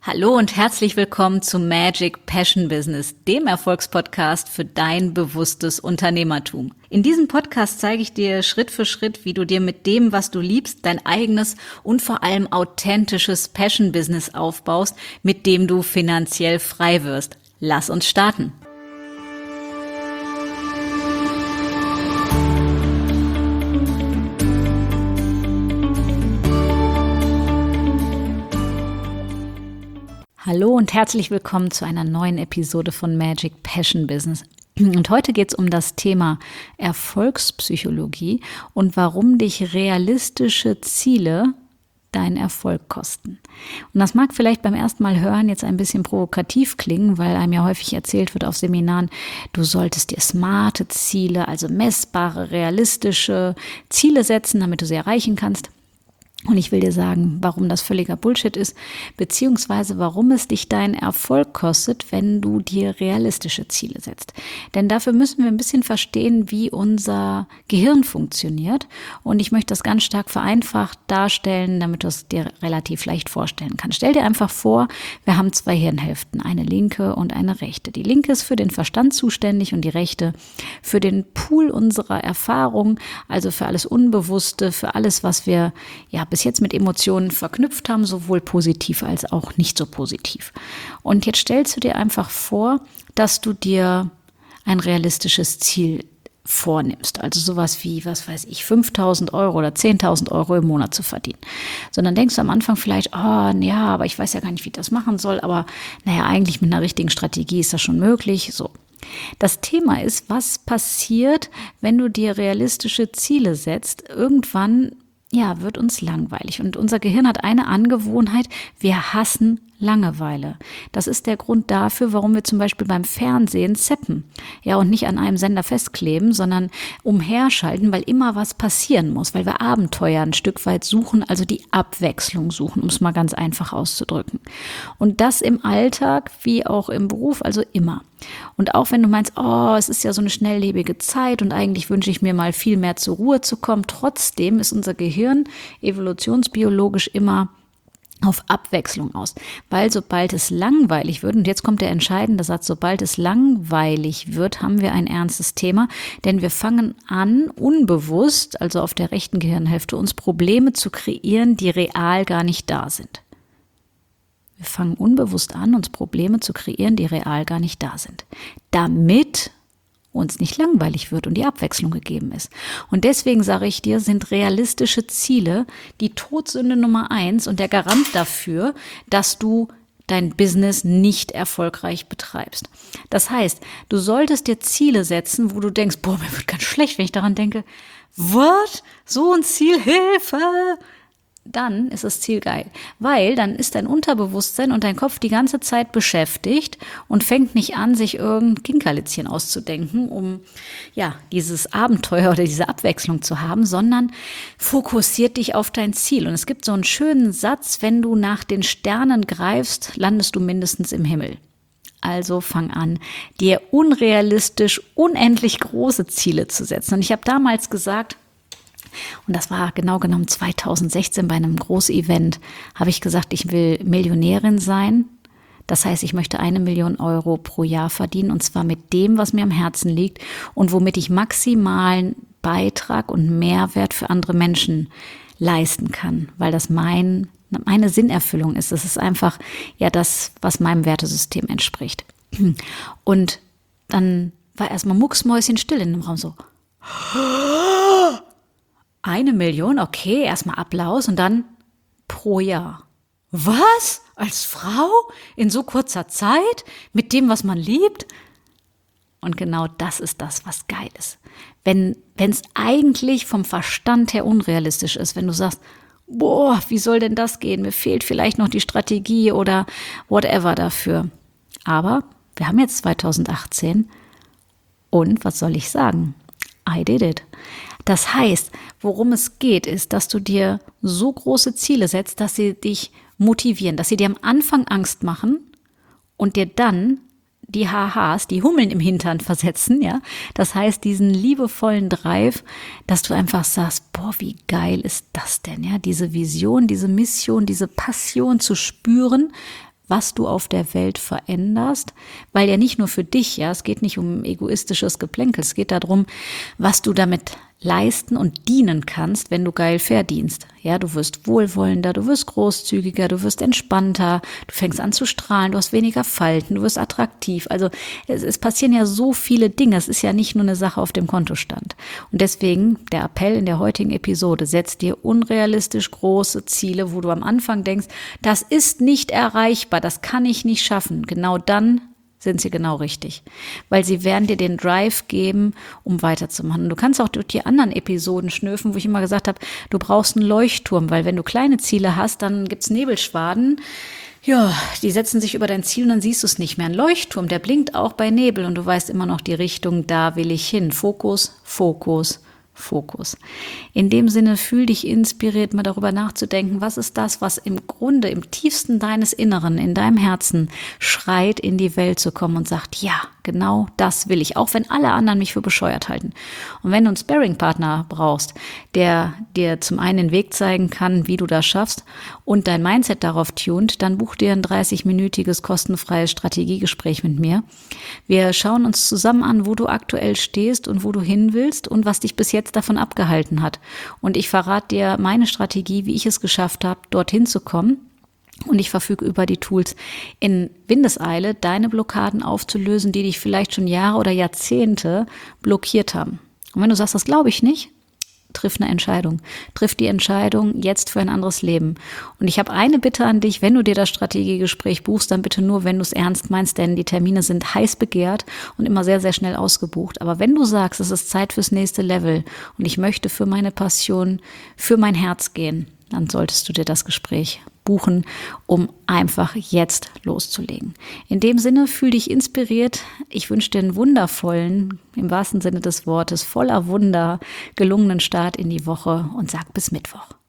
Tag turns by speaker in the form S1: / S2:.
S1: Hallo und herzlich willkommen zu Magic Passion Business, dem Erfolgspodcast für dein bewusstes Unternehmertum. In diesem Podcast zeige ich dir Schritt für Schritt, wie du dir mit dem, was du liebst, dein eigenes und vor allem authentisches Passion Business aufbaust, mit dem du finanziell frei wirst. Lass uns starten. Hallo und herzlich willkommen zu einer neuen Episode von Magic Passion Business. Und heute geht es um das Thema Erfolgspsychologie und warum dich realistische Ziele deinen Erfolg kosten. Und das mag vielleicht beim ersten Mal hören jetzt ein bisschen provokativ klingen, weil einem ja häufig erzählt wird auf Seminaren, du solltest dir smarte Ziele, also messbare, realistische Ziele setzen, damit du sie erreichen kannst. Und ich will dir sagen, warum das völliger Bullshit ist, beziehungsweise warum es dich deinen Erfolg kostet, wenn du dir realistische Ziele setzt. Denn dafür müssen wir ein bisschen verstehen, wie unser Gehirn funktioniert. Und ich möchte das ganz stark vereinfacht darstellen, damit du es dir relativ leicht vorstellen kannst. Stell dir einfach vor, wir haben zwei Hirnhälften, eine linke und eine rechte. Die linke ist für den Verstand zuständig und die rechte für den Pool unserer Erfahrung, also für alles Unbewusste, für alles, was wir bis jetzt mit Emotionen verknüpft haben, sowohl positiv als auch nicht so positiv. Und jetzt stellst du dir einfach vor, dass du dir ein realistisches Ziel vornimmst. Also sowas wie, 5.000 Euro oder 10.000 Euro im Monat zu verdienen. Sondern denkst du am Anfang vielleicht, aber ich weiß ja gar nicht, wie ich das machen soll, aber eigentlich mit einer richtigen Strategie ist das schon möglich. So. Das Thema ist, was passiert, wenn du dir realistische Ziele setzt? Irgendwann wird uns langweilig. Und unser Gehirn hat eine Angewohnheit, wir hassen Langeweile. Das ist der Grund dafür, warum wir zum Beispiel beim Fernsehen zappen. Und nicht an einem Sender festkleben, sondern umherschalten, weil immer was passieren muss, weil wir Abenteuer ein Stück weit suchen, also die Abwechslung suchen, um es mal ganz einfach auszudrücken. Und das im Alltag wie auch im Beruf, also immer. Und auch wenn du meinst, es ist ja so eine schnelllebige Zeit und eigentlich wünsche ich mir mal viel mehr zur Ruhe zu kommen, trotzdem ist unser Gehirn evolutionsbiologisch immer auf Abwechslung aus, weil sobald es langweilig wird, und jetzt kommt der entscheidende Satz, sobald es langweilig wird, haben wir ein ernstes Thema, denn wir fangen an, unbewusst, also auf der rechten Gehirnhälfte, uns Probleme zu kreieren, die real gar nicht da sind. Wir fangen unbewusst an, uns Probleme zu kreieren, die real gar nicht da sind, damit uns nicht langweilig wird und die Abwechslung gegeben ist. Und deswegen sage ich dir, sind realistische Ziele die Todsünde Nummer 1 und der Garant dafür, dass du dein Business nicht erfolgreich betreibst. Das heißt, du solltest dir Ziele setzen, wo du denkst, mir wird ganz schlecht, wenn ich daran denke, was? So ein Ziel, Hilfe! Dann ist das Ziel geil, weil dann ist dein Unterbewusstsein und dein Kopf die ganze Zeit beschäftigt und fängt nicht an, sich irgendein Kinkerlitzchen auszudenken, um dieses Abenteuer oder diese Abwechslung zu haben, sondern fokussiert dich auf dein Ziel. Und es gibt so einen schönen Satz, wenn du nach den Sternen greifst, landest du mindestens im Himmel. Also fang an, dir unrealistisch unendlich große Ziele zu setzen. Und ich habe damals gesagt, und das war genau genommen 2016 bei einem Großevent, habe ich gesagt, ich will Millionärin sein. Das heißt, ich möchte 1 Million Euro pro Jahr verdienen und zwar mit dem, was mir am Herzen liegt und womit ich maximalen Beitrag und Mehrwert für andere Menschen leisten kann, weil das meine Sinnerfüllung ist. Das ist einfach das, was meinem Wertesystem entspricht. Und dann war erstmal mucksmäuschenstill in dem Raum so. 1 Million, okay, erstmal Applaus und dann pro Jahr. Was? Als Frau? In so kurzer Zeit? Mit dem, was man liebt? Und genau das ist das, was geil ist. Wenn es eigentlich vom Verstand her unrealistisch ist, wenn du sagst, wie soll denn das gehen? Mir fehlt vielleicht noch die Strategie oder whatever dafür. Aber wir haben jetzt 2018 und was soll ich sagen? I did it. Das heißt, worum es geht, ist, dass du dir so große Ziele setzt, dass sie dich motivieren, dass sie dir am Anfang Angst machen und dir dann die Hahas, die Hummeln im Hintern versetzen, ja. Das heißt, diesen liebevollen Drive, dass du einfach sagst, wie geil ist das denn, ja. Diese Vision, diese Mission, diese Passion zu spüren, was du auf der Welt veränderst, weil ja nicht nur für dich, ja, es geht nicht um egoistisches Geplänkel, es geht darum, was du damit leisten und dienen kannst, wenn du geil verdienst. Ja, du wirst wohlwollender, du wirst großzügiger, du wirst entspannter, du fängst an zu strahlen, du hast weniger Falten, du wirst attraktiv. Also es passieren ja so viele Dinge, es ist ja nicht nur eine Sache auf dem Kontostand. Und deswegen der Appell in der heutigen Episode: Setz dir unrealistisch große Ziele, wo du am Anfang denkst, das ist nicht erreichbar, das kann ich nicht schaffen. Genau dann sind sie genau richtig, weil sie werden dir den Drive geben, um weiterzumachen. Und du kannst auch durch die anderen Episoden schnüffeln, wo ich immer gesagt habe, du brauchst einen Leuchtturm, weil wenn du kleine Ziele hast, dann gibt's Nebelschwaden. Ja, die setzen sich über dein Ziel und dann siehst du es nicht mehr. Ein Leuchtturm, der blinkt auch bei Nebel und du weißt immer noch die Richtung, da will ich hin. Fokus, Fokus, Fokus. In dem Sinne, fühl dich inspiriert, mal darüber nachzudenken, was ist das, was im Grunde, im tiefsten deines Inneren, in deinem Herzen schreit, in die Welt zu kommen und sagt, ja, genau das will ich, auch wenn alle anderen mich für bescheuert halten. Und wenn du einen Sparring-Partner brauchst, der dir zum einen den Weg zeigen kann, wie du das schaffst und dein Mindset darauf tunt, dann buch dir ein 30-minütiges kostenfreies Strategiegespräch mit mir. Wir schauen uns zusammen an, wo du aktuell stehst und wo du hin willst und was dich bis jetzt davon abgehalten hat. Und ich verrate dir meine Strategie, wie ich es geschafft habe, dorthin zu kommen. Und ich verfüge über die Tools, in Windeseile deine Blockaden aufzulösen, die dich vielleicht schon Jahre oder Jahrzehnte blockiert haben. Und wenn du sagst, das glaube ich nicht, triff eine Entscheidung. Triff die Entscheidung jetzt für ein anderes Leben. Und ich habe eine Bitte an dich: Wenn du dir das Strategiegespräch buchst, dann bitte nur, wenn du es ernst meinst, denn die Termine sind heiß begehrt und immer sehr, sehr schnell ausgebucht. Aber wenn du sagst, es ist Zeit fürs nächste Level und ich möchte für meine Passion, für mein Herz gehen, dann solltest du dir das Gespräch buchen, um einfach jetzt loszulegen. In dem Sinne, fühl dich inspiriert. Ich wünsche dir einen wundervollen, im wahrsten Sinne des Wortes, voller Wunder, gelungenen Start in die Woche und sag bis Mittwoch.